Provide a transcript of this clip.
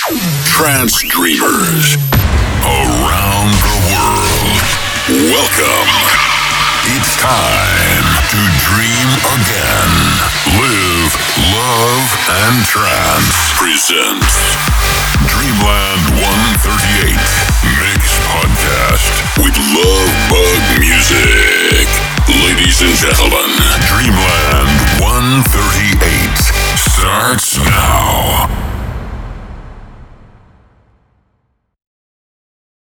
Trance dreamers around the world. Welcome. It's time to dream again. Live, love, and trance presents Dreamland